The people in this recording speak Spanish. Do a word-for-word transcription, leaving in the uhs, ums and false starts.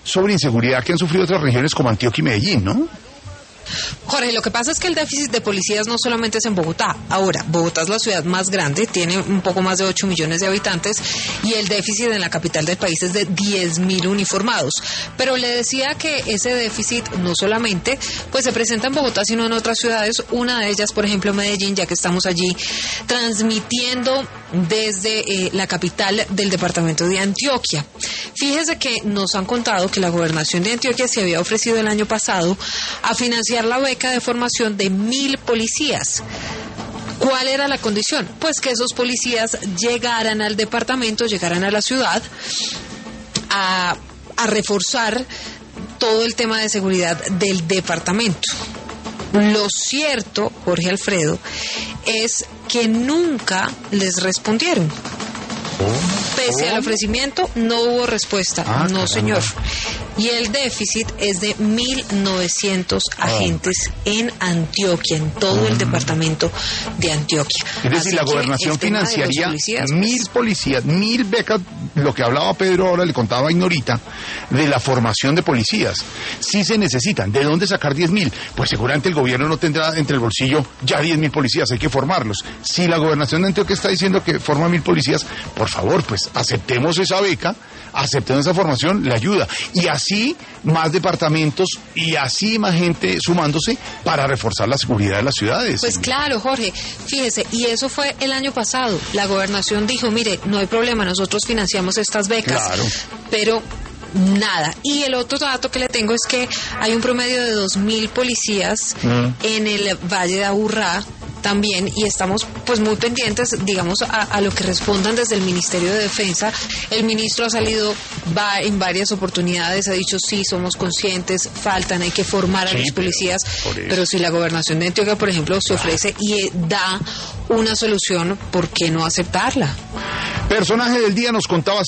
sobre inseguridad que han sufrido otras regiones como Antioquia y Medellín, ¿no? Jorge, lo que pasa es que el déficit de policías no solamente es en Bogotá. Ahora, Bogotá es la ciudad más grande, tiene un poco más de ocho millones de habitantes y el déficit en la capital del país es de diez mil uniformados. Pero le decía que ese déficit no solamente pues se presenta en Bogotá, sino en otras ciudades. Una de ellas, por ejemplo, Medellín, ya que estamos allí transmitiendo desde eh, la capital del departamento de Antioquia. Fíjese que nos han contado que la gobernación de Antioquia se había ofrecido el año pasado a financiar la beca de formación de mil policías. ¿Cuál era la condición? Pues que esos policías llegaran al departamento, llegaran a la ciudad a, a reforzar todo el tema de seguridad del departamento. Lo cierto, Jorge Alfredo, es que nunca les respondieron. Pese al ofrecimiento, no hubo respuesta. Ah, no, caramba. señor. Y el déficit es de mil novecientos agentes oh. en Antioquia, en todo el departamento de Antioquia. Es decir, Así la gobernación financiaría policías, mil pues, policías, mil becas, lo que hablaba Pedro ahora, le contaba a Ignorita, de la formación de policías. Sí se necesitan. ¿De dónde sacar diez mil? Pues seguramente el gobierno no tendrá entre el bolsillo ya diez mil policías, hay que formarlos. Si la gobernación de Antioquia está diciendo que forma mil policías, por favor, pues aceptemos esa beca, aceptemos esa formación, le ayuda. Y así más departamentos y así más gente sumándose para reforzar la seguridad de las ciudades. Pues claro, Jorge, fíjese, y eso fue el año pasado. La gobernación dijo, mire, no hay problema, nosotros financiamos estas becas, Claro. pero nada. Y el otro dato que le tengo es que hay un promedio de dos mil policías Mm. en el Valle de Aburrá también, y estamos pues muy pendientes, digamos, a, a lo que respondan desde el Ministerio de Defensa. El ministro ha salido va en varias oportunidades, ha dicho sí, somos conscientes, faltan, hay que formar a Sí, los policías, por eso. pero si la gobernación de Antioquia, por ejemplo, se ofrece y eh, da una solución, ¿por qué no aceptarla? Personaje del día nos contaba